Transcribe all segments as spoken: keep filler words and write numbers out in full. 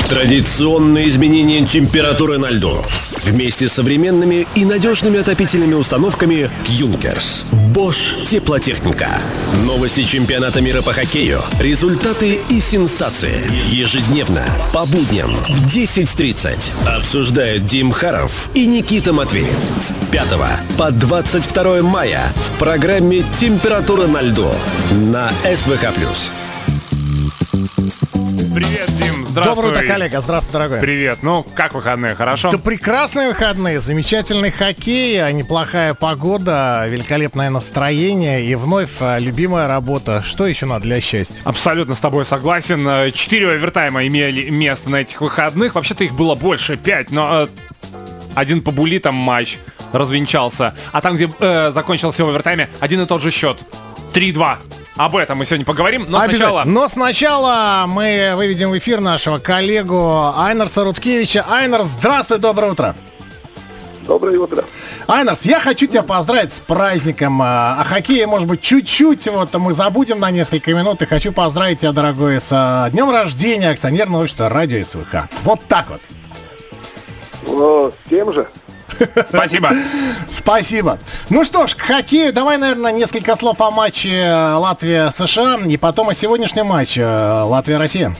Традиционные изменения температуры на льду вместе с современными и надежными отопительными установками Юнкерс. Bosch теплотехника. Новости чемпионата мира по хоккею, результаты и сенсации. Ежедневно, по будням в десять тридцать. Обсуждают Дим Харов и Никита Матвеев. С пятого по двадцать второе мая в программе «Температура на льду» на эс вэ ха плюс. Привет, Дим, здравствуй. Доброе утро, коллега, здравствуй, дорогой. Привет, ну, как выходные, хорошо? Да прекрасные выходные, замечательный хоккей, неплохая погода, великолепное настроение и вновь любимая работа. Что еще надо для счастья? Абсолютно с тобой согласен. Четыре овертайма имели место на этих выходных. Вообще-то их было больше, пять, но э, один по булитам матч развенчался. А там, где э, закончился в овертайме, один и тот же счет. три-два. Об этом мы сегодня поговорим, но сначала... Но сначала мы выведем в эфир нашего коллегу Айнарса Рудкевича. Айнарс, здравствуй, доброе утро. Доброе утро. Айнарс, я хочу тебя поздравить с праздником. О хоккее, может быть, чуть-чуть вот мы забудем на несколько минут. И хочу поздравить тебя, дорогой, с днем рождения акционерного общества «Радио эс вэ ха». Вот так вот. О, с тем же. Спасибо. Спасибо. Ну что ж, к хоккею давай, наверное, несколько слов о матче Латвия-США и потом о сегодняшнем матче Латвия-Россия.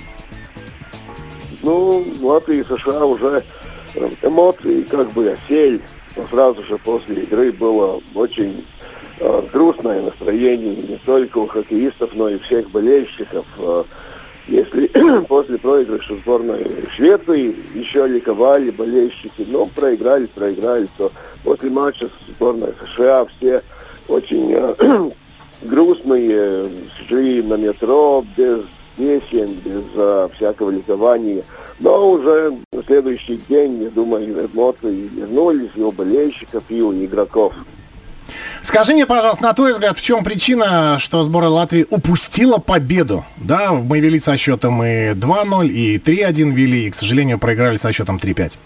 Ну, Латвия и США уже эмоции как бы осели. Но сразу же после игры было очень э, грустное настроение не только у хоккеистов, но и всех болельщиков. Если после проигрыша сборной Швеции еще ликовали болельщики, но проиграли, проиграли, то после матча с сборной США все очень э, грустные, шли на метро без песен, без э, всякого ликования. Но уже на следующий день, я думаю, эмоции вернулись и у болельщиков, и у игроков. Скажи мне, пожалуйста, на твой взгляд, в чем причина, что сборная Латвии упустила победу? Да, мы вели со счетом и два ноль, и три один вели, и, к сожалению, проиграли со счетом три пять.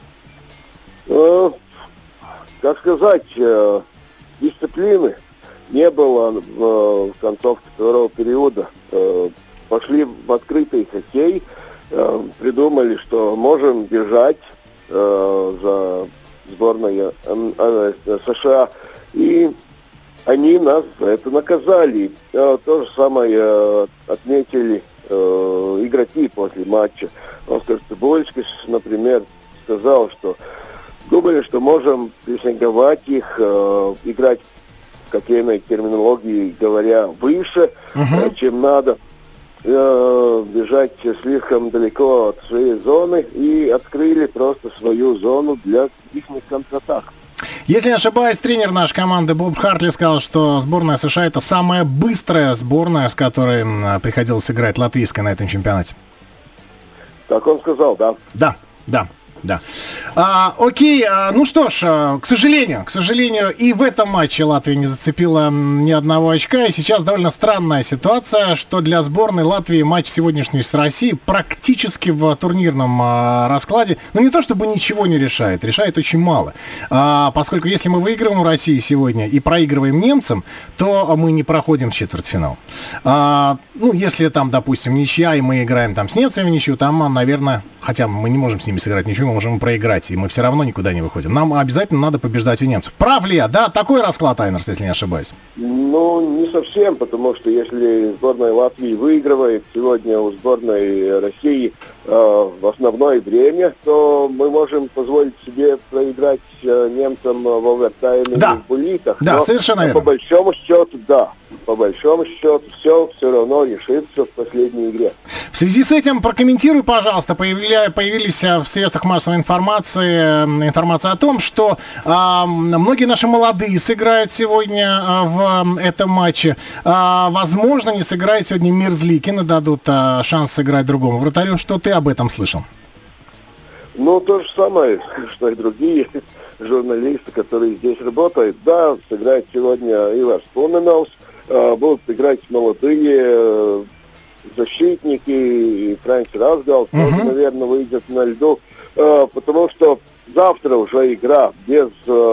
Э, как сказать, э, дисциплины не было в, в концовке второго периода. Э, пошли в открытый хоккей, э, придумали, что можем бежать э, за сборной э, э, США, и они нас за это наказали. Э, то же самое э, отметили э, игроки после матча. Оскар Стебольскис, например, сказал, что думали, что можем прессинговать их, э, играть в хоккейной терминологии, говоря, выше, uh-huh. э, чем надо, э, бежать слишком далеко от своей зоны, и открыли просто свою зону для их контратак. Если не ошибаюсь, тренер нашей команды Боб Хартли сказал, что сборная США — это самая быстрая сборная, с которой приходилось играть латвийская на этом чемпионате. Так он сказал, да? Да, да. Да. А, окей, а, ну что ж, а, к сожалению, к сожалению, и в этом матче Латвия не зацепила ни одного очка. И сейчас довольно странная ситуация, что для сборной Латвии матч сегодняшний с Россией практически в турнирном а, раскладе, ну не то чтобы ничего не решает, решает очень мало. А, поскольку если мы выигрываем у России сегодня и проигрываем немцам, то мы не проходим в четвертьфинал. А, ну, если там, допустим, ничья, и мы играем там с немцами в ничью, там, наверное, хотя мы не можем с ними сыграть ничью, мы можем проиграть, и мы все равно никуда не выходим. Нам обязательно надо побеждать у немцев. Прав ли я? Да, такой расклад, Айнарс, если не ошибаюсь. Ну, не совсем, потому что если сборная Латвии выигрывает сегодня у сборной России э, в основное время, то мы можем позволить себе проиграть э, немцам в овертайме, да. в булитах. Да, но, совершенно верно. По большому счету, да. По большому счету, все все равно решится в последней игре. В связи с этим прокомментируй, пожалуйста, появля... появились в средствах массовой информации информация о том, что а, многие наши молодые сыграют сегодня а, в этом матче. А, возможно, не сыграет сегодня Мерзликин и дадут а, шанс сыграть другому вратарю. Что ты об этом слышал? Ну, то же самое, что и другие журналисты, которые здесь работают. Да, сыграет сегодня Иварс Пуменовс, будут играть молодые защитники, и Фрэнк Разгалс uh-huh. тоже, наверное, выйдет на льду, потому что завтра уже игра без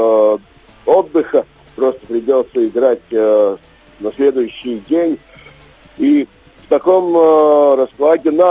отдыха, просто придется играть на следующий день, и в таком раскладе надо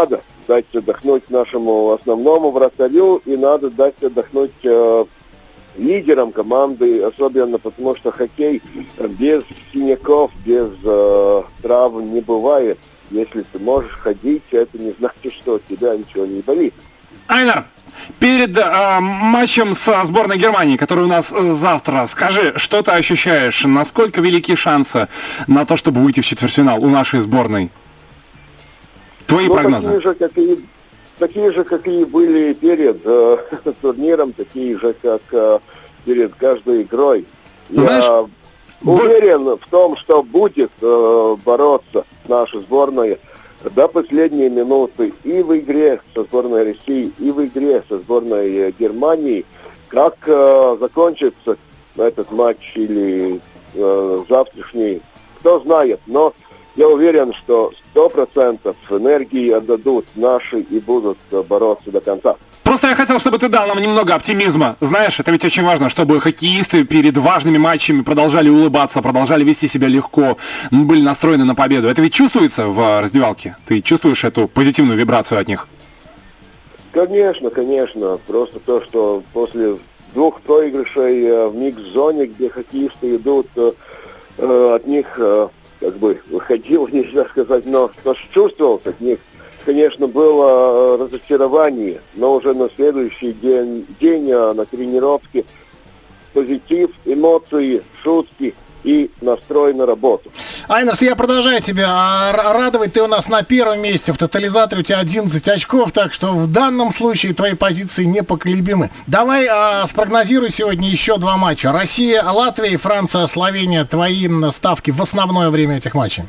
дать отдохнуть нашему основному вратарю и надо дать отдохнуть э, лидерам команды, особенно потому что хоккей без синяков, без э, травм не бывает. Если ты можешь ходить, это не значит, что у тебя ничего не болит. Айнар, перед э, матчем со сборной Германии, который у нас э, завтра, скажи, что ты ощущаешь? Насколько велики шансы на то, чтобы выйти в четвертьфинал у нашей сборной? Твои ну, прогнозы? Такие же, как и, такие же, как и были перед э, турниром, такие же, как э, перед каждой игрой. Знаешь, Я уверен в том, что будет э, бороться наша сборная до последней минуты и в игре со сборной России, и в игре со сборной Германии. Как э, закончится этот матч или э, завтрашний, кто знает. Но я уверен, что сто процентов энергии отдадут наши и будут бороться до конца. Просто я хотел, чтобы ты дал нам немного оптимизма. Знаешь, это ведь очень важно, чтобы хоккеисты перед важными матчами продолжали улыбаться, продолжали вести себя легко, были настроены на победу. Это ведь чувствуется в раздевалке? Ты чувствуешь эту позитивную вибрацию от них? Конечно, конечно. Просто то, что после двух проигрышей в микс-зоне, где хоккеисты идут, от них как бы выходил, нельзя сказать, но что чувствовал от них, конечно, было разочарование, но уже на следующий день, день на тренировке позитив, эмоции, шутки и настрой на работу. Айнарс, я продолжаю тебя радовать. Ты у нас на первом месте в тотализаторе, у тебя одиннадцать очков, так что в данном случае твои позиции непоколебимы. Давай а, спрогнозируй сегодня еще два матча. Россия, Латвия и Франция, Словения. Твои ставки в основное время этих матчей.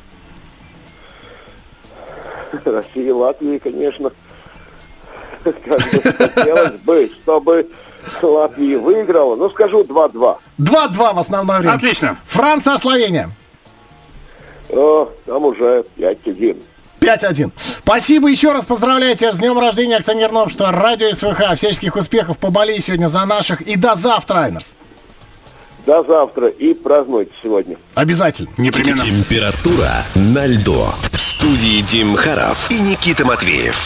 Россия и Латвия, конечно, как бы хотелось бы, чтобы Латвия выиграла. Ну, скажу два-два. два-два в основное время. Отлично. Франция, Словения. О, там уже пять-один. пять-один. Спасибо еще раз, поздравляю тебя с днем рождения акционерного общества Радио СВХ. Всяческих успехов, поболей сегодня за наших. И до завтра, Айнарс. До завтра и празднуйте сегодня. Обязательно. Непременно. Температура на льду. В студии Дим Харов и Никита Матвеев.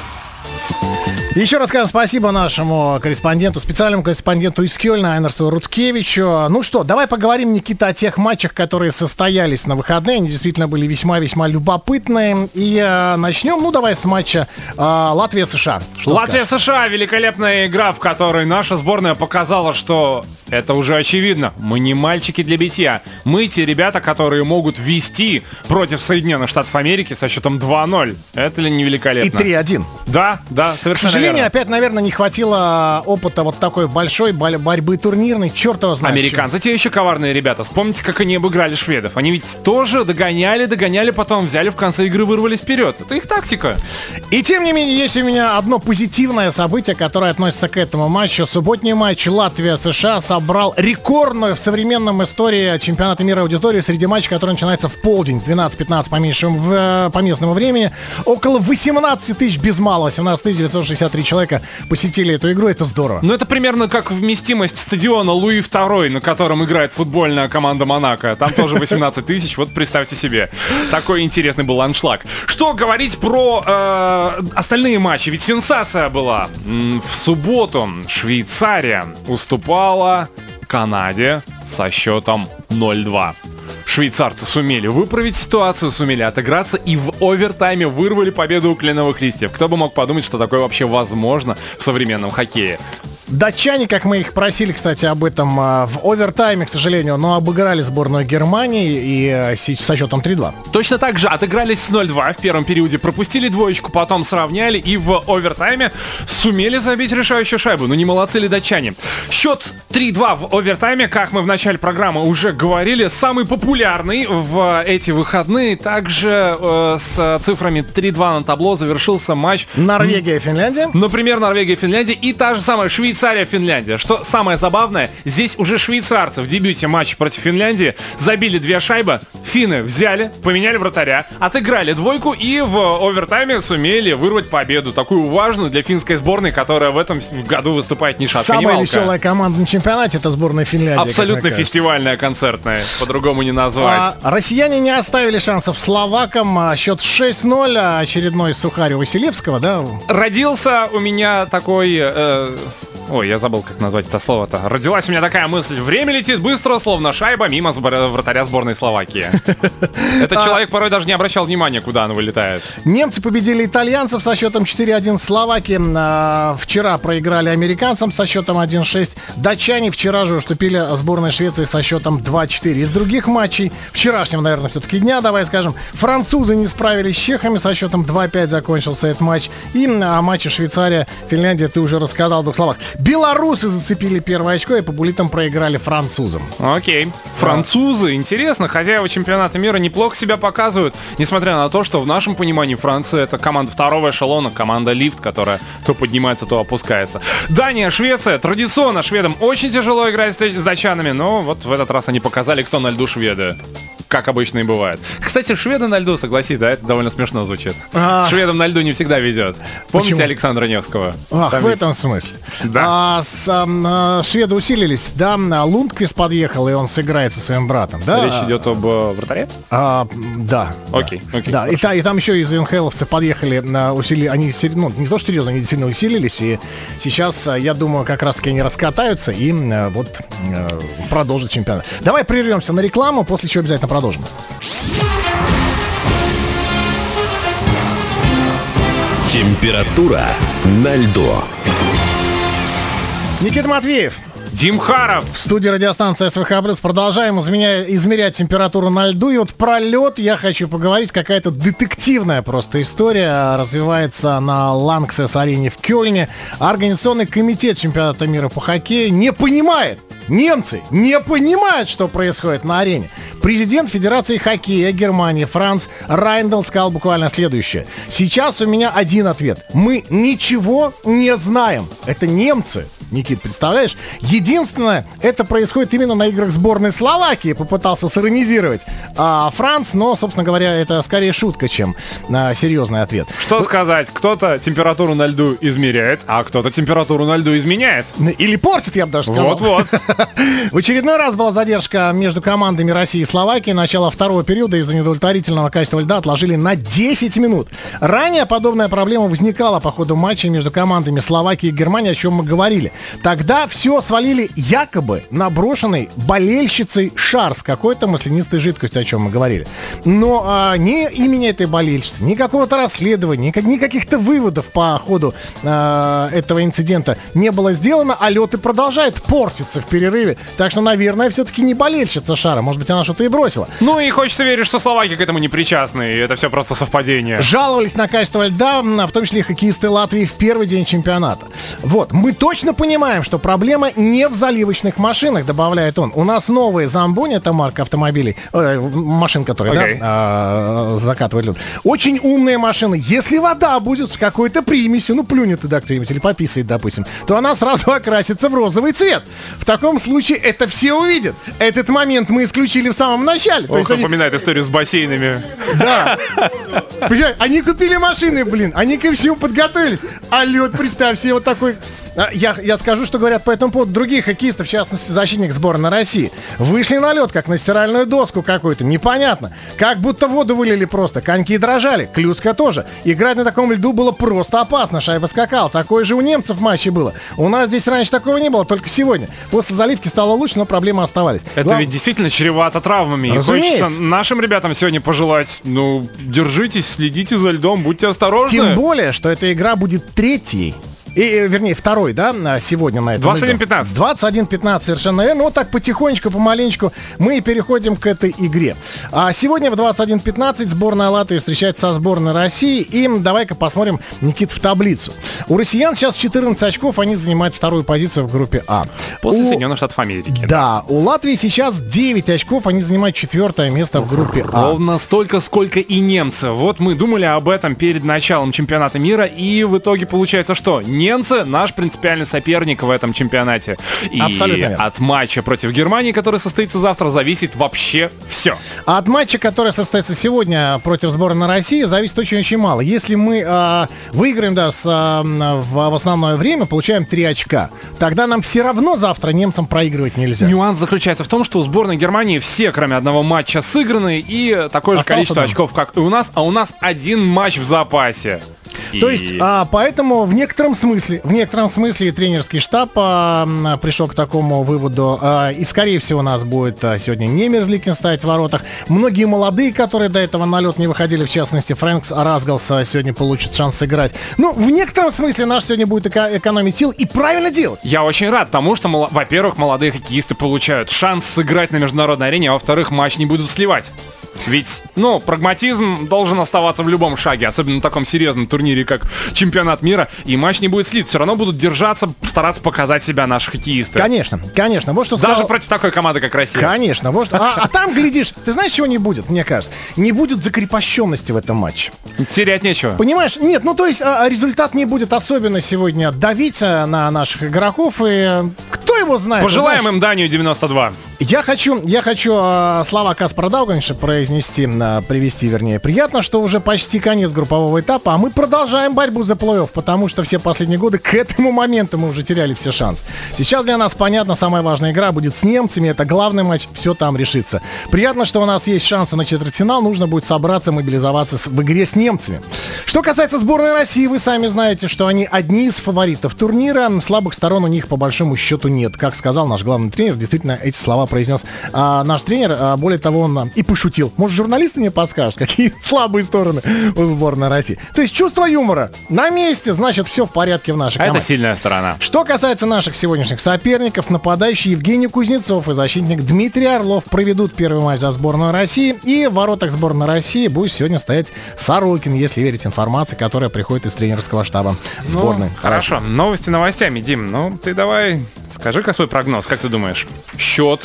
Еще раз скажем спасибо нашему корреспонденту, специальному корреспонденту из Кёльна Айнарсу Рудкевичу. Ну что, давай поговорим, Никита, о тех матчах, которые состоялись на выходные. Они действительно были весьма-весьма любопытные. И э, начнем, ну давай с матча э, Латвия-США. Латвия-США, великолепная игра, в которой наша сборная показала, что это уже очевидно. Мы не мальчики для битья. Мы те ребята, которые могут вести против Соединенных Штатов Америки со счетом два-ноль. Это ли не великолепно? И три-один. Да, да, совершенно. К сожалению, верно. опять, наверное, не хватило опыта вот такой большой борьбы турнирной. Черт его знает. Американцы те еще коварные ребята. Вспомните, как они обыграли шведов. Они ведь тоже догоняли, догоняли, потом взяли в конце игры, вырвались вперед. Это их тактика. И тем не менее, есть у меня одно позитивное событие, которое относится к этому матчу. Субботний матч Латвия-США собрал рекордную в современном истории чемпионата мира аудиторию среди матчей, который начинается в полдень, двенадцать-пятнадцать по, меньшему, в, по местному времени. Около восемнадцать тысяч без малого, семнадцать тысяч девятьсот шестьдесят три человека посетили эту игру, это здорово. Ну, это примерно как вместимость стадиона Луи второй, на котором играет футбольная команда Монако. Там тоже восемнадцать тысяч, вот представьте себе. Такой интересный был аншлаг. Что говорить про э, остальные матчи? Ведь сенсация была. В субботу Швейцария уступала Канаде со счетом ноль-два. Швейцарцы сумели выправить ситуацию, сумели отыграться и в овертайме вырвали победу у кленовых листьев. Кто бы мог подумать, что такое вообще возможно в современном хоккее. Датчане, как мы их просили, кстати, об этом в овертайме, к сожалению, но обыграли сборную Германии и со счетом три-два. Точно так же отыгрались с ноль-два в первом периоде, пропустили двоечку, потом сравняли и в овертайме сумели забить решающую шайбу. Ну не молодцы ли датчане? Счет три-два в овертайме, как мы в начале программы уже говорили, самый популярный в эти выходные. Также э, с цифрами три-два на табло завершился матч Норвегия-Финляндия. Например, Норвегия-Финляндия и та же самая Швейцария Швейцария-Финляндия. Что самое забавное, здесь уже швейцарцы в дебюте матча против Финляндии забили две шайбы, финны взяли, поменяли вратаря, отыграли двойку и в овертайме сумели вырвать победу. Такую важную для финской сборной, которая в этом году выступает ни шатка, ни Самая валка. веселая команда на чемпионате — это сборная Финляндии. Абсолютно фестивальная, концертная, по-другому не назвать. А, россияне не оставили шансов словакам. А, счет шесть ноль, а очередной сухарь Василевского, да? Родился у меня такой... э, Ой, я забыл, как назвать это слово-то. Родилась у меня такая мысль. Время летит быстро, словно шайба мимо сбор- вратаря сборной Словакии. Этот человек порой даже не обращал внимания, куда она вылетает. Немцы победили итальянцев со счетом четыре один. Словаки а, вчера проиграли американцам со счетом один шесть. Датчане вчера же уступили сборной Швеции со счетом два четыре. Из других матчей, вчерашнего, наверное, все-таки дня, давай скажем, французы не справились с чехами, со счетом два пять закончился этот матч. И о матче Швейцария-Финляндия ты уже рассказал в двух словах. Белорусы зацепили первое очко и по буллитам проиграли французам. Окей. Французы, интересно, хозяева чемпионата мира неплохо себя показывают, несмотря на то, что в нашем понимании Франция — это команда второго эшелона, команда лифт, которая то поднимается, то опускается. Дания, Швеция. Традиционно шведам очень тяжело играть с датчанами, но вот в этот раз они показали, кто на льду шведы. Как обычно и бывает. Кстати, шведы на льду, согласись, да, это довольно смешно звучит. А... Шведам на льду не всегда везет. Помните Почему? Александра Невского? Ах, Там в ведь... этом смысле. Да. А, с, а, шведы усилились, да, Лундквист подъехал, и он сыграет со своим братом, да? Речь идет об э, вратаре? А, да. Окей, да. окей. Да, и, та, и там еще из эн ха эловцы подъехали, усили, они, ну, не то что серьезно, они сильно усилились, и сейчас, я думаю, как раз-таки они раскатаются и вот продолжат чемпионат. Давай прервемся на рекламу, после чего обязательно продолжим. Температура на льду. Никита Матвеев. Дим Харов. В студии радиостанции эс вэ ха плюс. Продолжаем изменя... измерять температуру на льду. И вот про лед я хочу поговорить. Какая-то детективная просто история развивается на Ланксес-арене в Кёльне. Организационный комитет чемпионата мира по хоккею не понимает, немцы не понимают, что происходит на арене. Президент Федерации хоккея Германии Франц Райндл сказал буквально следующее. Сейчас у меня один ответ. Мы ничего не знаем. Это немцы. Никит, представляешь? Единственное, это происходит именно на играх сборной Словакии. Попытался сиронизировать а, Франц, но, собственно говоря, это скорее шутка, чем а, серьезный ответ. Что сказать? Кто-то температуру на льду измеряет, а кто-то температуру на льду изменяет. Или портит, я бы даже сказал. Вот-вот. В очередной раз была задержка между командами России и Словакии. Начало второго периода из-за недовлетворительного качества льда отложили на десять минут. Ранее подобная проблема возникала по ходу матча между командами Словакии и Германии, о чем мы говорили. Тогда все свалили якобы на брошенный болельщицей шар с какой-то маслянистой жидкостью, о чем мы говорили. Но а, ни имени этой болельщицы, ни какого-то расследования, ни, ни каких-то выводов по ходу а, этого инцидента не было сделано, а лед и продолжает портиться в перерыве. Так что, наверное, все-таки не болельщица шара. Может быть, она что-то и бросила. Ну и хочется верить, что словаки к этому не причастны, и это все просто совпадение. Жаловались на качество льда, в том числе и хоккеисты Латвии в первый день чемпионата. Вот, мы точно понимаем, что проблема не в заливочных машинах, добавляет он. У нас новые Замбони, это марка автомобилей, э, машин, которые okay. да, а, закатывают лед. Очень умные машины. Если вода будет с какой-то примесью, ну плюнет туда кто-нибудь или пописает, допустим, то она сразу окрасится в розовый цвет. В таком случае это все увидят. Этот момент мы исключили в самом начале. Ох, напоминает они... историю с бассейнами. Да. Они купили машины, блин, они ко всему подготовились. А лед, представь себе, вот такой... Я, я скажу, что говорят по этому поводу другие хоккеисты, в частности, защитник сборной России. Вышли на лед, как на стиральную доску какую-то, непонятно. Как будто воду вылили просто, коньки дрожали, Клюцка тоже. Играть на таком льду было просто опасно, шайба скакала. Такое же у немцев в матче было. У нас здесь раньше такого не было, только сегодня. После заливки стало лучше, но проблемы оставались. Это Глав... ведь действительно чревато травмами. Разумеется. Хочется нашим ребятам сегодня пожелать, ну, держитесь, следите за льдом, будьте осторожны. Тем более, что эта игра будет третьей. И, вернее, второй, да, сегодня на этом. двадцать один пятнадцать. двадцать один пятнадцать, совершенно верно. Вот так потихонечку, помаленечку мы переходим к этой игре. А сегодня в двадцать один пятнадцать сборная Латвии встречается со сборной России. И давай-ка посмотрим, Никит, в таблицу. У россиян сейчас четырнадцать очков, они занимают вторую позицию в группе А. После у... Соединенных Штатов Америки. Да, да, у Латвии сейчас девять очков, они занимают четвертое место в группе А. Ровно столько, сколько и немцы. Вот мы думали об этом перед началом чемпионата мира, и в итоге получается что? немцы наш принципиальный соперник в этом чемпионате. И Абсолютно. от матча против Германии, который состоится завтра, зависит вообще все. А от матча, который состоится сегодня против сборной России, зависит очень-очень мало. Если мы э, выиграем да, с, э, в, в основное время, получаем три очка, тогда нам все равно завтра немцам проигрывать нельзя. Нюанс заключается в том, что у сборной Германии все, кроме одного матча, сыграны, и такое же Остался количество дома. очков, как и у нас, а у нас один матч в запасе. То И- есть, а, поэтому в некотором смысле, в некотором смысле тренерский штаб а, м, пришел к такому выводу, а, и скорее всего у нас будет а, сегодня не Мерзликин стоять в воротах. Многие молодые, которые до этого на лед не выходили, в частности, Фрэнкс Разгалс а, сегодня получит шанс сыграть. Ну, в некотором смысле наш сегодня будет эко- экономить сил и правильно делать. Я очень рад тому, что, мол- во-первых, молодые хоккеисты получают шанс сыграть на международной арене, а во-вторых, матч не будут сливать. Ведь, ну, прагматизм должен оставаться в любом шаге, особенно на таком серьезном турнире, как чемпионат мира, и матч не будет слит. Все равно будут держаться, стараться показать себя наши хоккеисты. Конечно, конечно. Вот что Даже сказал- против такой команды, как Россия. Конечно, вот что. А, а там, глядишь, ты знаешь, чего не будет, мне кажется? Не будет закрепощенности в этом матче. Терять нечего. Понимаешь? Нет, ну то есть а, результат не будет особенно сегодня давить а, на наших игроков, и э, кто его знает? Пожелаем Знаешь, им Данию девяносто два. Я хочу, я хочу а, слова Каспара Даугавиша произнести, а, привести, вернее. Приятно, что уже почти конец группового этапа, а мы продолжаем борьбу за плей-офф, потому что все последние годы к этому моменту мы уже теряли все шансы. Сейчас для нас, понятно, самая важная игра будет с немцами, это главный матч, все там решится. Приятно, что у нас есть шансы на четвертьфинал, нужно будет собраться, мобилизоваться с- в игре с немцами. Что касается сборной России, вы сами знаете, что они одни из фаворитов турнира, слабых сторон у них по большому счету нет. Как сказал наш главный тренер, действительно эти слова произнес а, наш тренер, а, более того, он а, и пошутил. Может, журналисты мне подскажут, какие слабые стороны у сборной России. То есть чувство юмора на месте, значит, все в порядке в нашей А команде. это сильная сторона. Что касается наших сегодняшних соперников, нападающий Евгений Кузнецов и защитник Дмитрий Орлов проведут первый матч за сборную России. И в воротах сборной России будет сегодня стоять Сорокин, если верить информации, которая приходит из тренерского штаба сборной. Ну, хорошо, новости новостями, Дим. Ну, ты давай скажи-ка свой прогноз, как ты думаешь? Счет,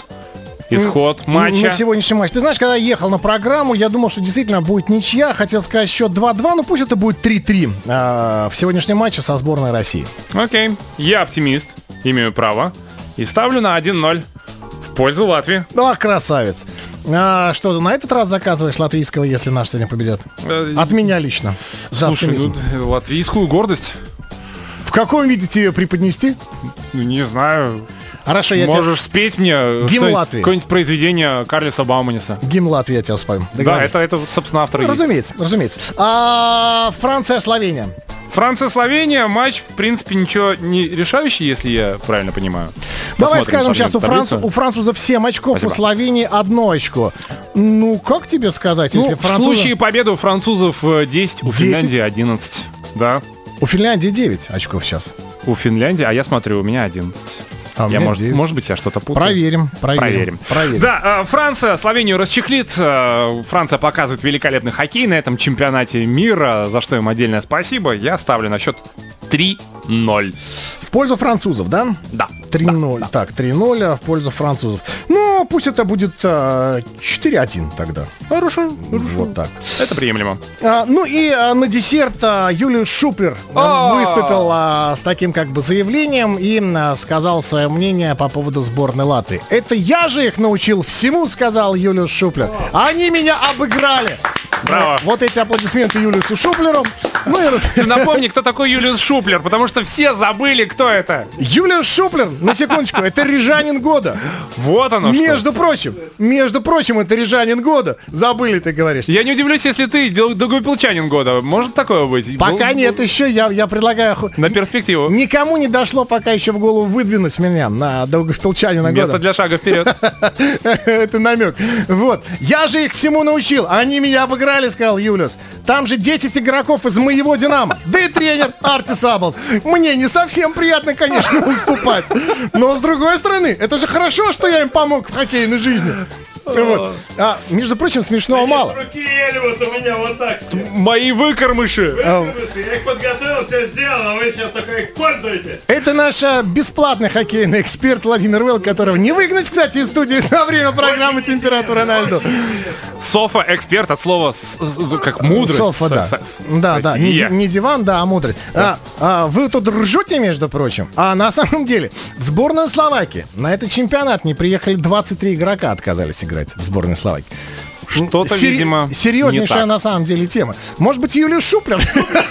исход матча. На сегодняшний матч. Ты знаешь, когда я ехал на программу, я думал, что действительно будет ничья. Хотел сказать счет два-два, но пусть это будет три-три а, в сегодняшнем матче со сборной России. Окей, я оптимист, имею право. И ставлю на один ноль в пользу Латвии. Ну, красавец. А, что, на этот раз заказываешь латвийского, если наш сегодня победит? Э, От меня лично. За Слушай, оптимизм. ну, латвийскую гордость, В каком виде тебе преподнести? ну, не знаю. Хорошо, я Можешь спеть мне Гимн что-нибудь- Латвии. какое-нибудь произведение Карлиса Бауманиса. тебе гимн Латвии я тебя спою. Да, Договорились? это, это, вот, собственно, автор и есть. Разумеется, разумеется. А, Франция, Словения. Франция-Словения, матч, в принципе, ничего не решающий, если я правильно понимаю. Давай Посмотрим, скажем сейчас, у, таблицу. Француз, у французов семь очков, Спасибо. у Словении одно очко. Ну, как тебе сказать, Ну, если в французы... случае победы у французов э, десять, у десять? Финляндии одиннадцать. Да, У Финляндии девять очков сейчас. у Финляндии, а я смотрю, у меня одиннадцать. А у Я, меня может, девять. может быть, я что-то путаю. Проверим, проверим. Проверим. проверим. Да, э, Франция Словению расчехлит. Э, Франция показывает великолепный хоккей на этом чемпионате мира, за что им отдельное спасибо. Я ставлю на счет три ноль. В пользу французов, да? Да. три ноль. Так, три ноль в пользу французов. Ну, пусть это будет а, четыре один тогда. Хорошо. Вот так. Это приемлемо. А, ну и а, на десерт а, Юлиус Шуплер а, О! выступил а, с таким как бы заявлением и а, сказал свое мнение по поводу сборной Латвии. Это я же их научил всему, сказал Юлиус Шуплер. Они меня обыграли. Браво. Вот эти аплодисменты Юлиусу Шуплеру. Ну и Ты напомни, кто такой Юлиус Шуплер, потому что все забыли, кто это. Юлиус Шуплер, на секундочку, это рижанин года. Вот оно что. Между прочим, между прочим, это рижанин года. Забыли, ты говоришь. Я не удивлюсь, если ты дол- долгопилчанин года. Может такое быть? Пока Был- нет еще, я, я предлагаю... ху- На перспективу. Никому не дошло пока еще в голову выдвинуть меня на долгопилчанина Место года. для шага вперед. Это намек. Вот. Я же их всему научил. Они меня обыграли, сказал Юлиус. Там же десять игроков из моего Динамо. Да и тренер Арти Саблс. Мне не совсем приятно, конечно, уступать. Но с другой стороны, это же хорошо, что я им помог в хоккейной жизни. Вот. А, между прочим, смешного мало. С руки ели вот у меня вот так все. Мои выкормыши. Выкормыши, я их подготовил, все сделал, а вы сейчас только их пользуетесь. Это наш а, бесплатный хоккейный эксперт Владимир Вел, которого не выгнать, кстати, из студии на время программы «Температура на льду». Софа, эксперт от слова с- с- как мудрость. Софа, да. С- с- Да, да, не, софия. ди- не диван, да, а мудрость. А, а, вы тут ржете, между прочим, а на самом деле в сборную Словакии на этот чемпионат не приехали двадцать три игрока, отказались играть в сборной Словакии. Что-то, Сери- видимо, не серьезнейшая так. на самом деле тема. Может быть, Юлию Шуплер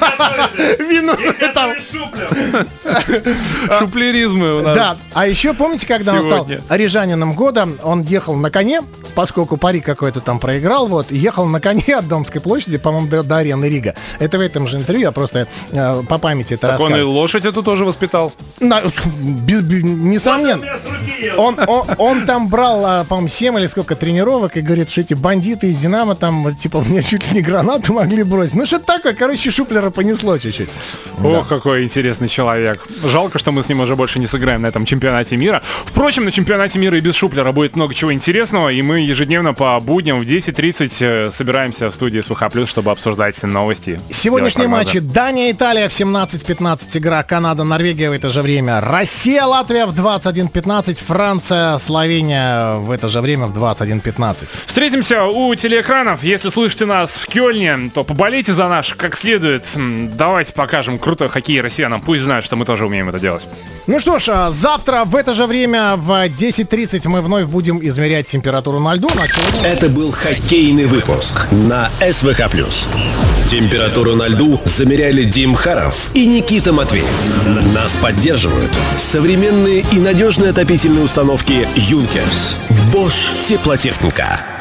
вину там. Который шуплер. Шуплеризмы у нас. Да, а еще помните, когда он Сегодня. стал рижанином года, он ехал на коне, поскольку пари какой-то там проиграл, вот, ехал на коне от Домской площади, по-моему, до, до арены Рига. Это в этом же интервью, я просто э, по памяти это Так он и рассказываю. лошадь эту тоже воспитал. На- без- без- Он несомненно. меня с руки ел. Он, он, он там брал, а, по-моему, семь или сколько тренировок и говорит, что эти бандиты из «Динамо» там, вот, типа, мне чуть ли не гранату могли бросить. Ну, что-то такое, короче, Шуплера понесло чуть-чуть. Ох, какой интересный человек. Жалко, что мы с ним уже больше не сыграем на этом чемпионате мира. Впрочем, на чемпионате мира и без Шуплера будет много чего интересного, и мы ежедневно по будням в десять тридцать э, собираемся в студии СВХ Плюс, чтобы обсуждать новости. Сегодняшние делать матчи: прогнозы. Дания-Италия в семнадцать пятнадцать игра, Канада-Норвегия в это же время, Россия-Латвия в двадцать один пятнадцать, Франция-Словения в это же время в двадцать один пятнадцать. Встретимся у телеэкранов. Если слышите нас в Кёльне, то поболейте за наш как следует. М, Давайте покажем крутой хоккей россиянам. Пусть знают, что мы тоже умеем это делать. Ну что ж, а завтра в это же время в десять тридцать мы вновь будем измерять температуру на льду. На сегодня... Это был хоккейный выпуск на СВХ+. Температуру на льду замеряли Дим Харов и Никита Матвеев. Нас поддерживают современные и надежные отопительные установки «Юнкерс». Bosch теплотехника.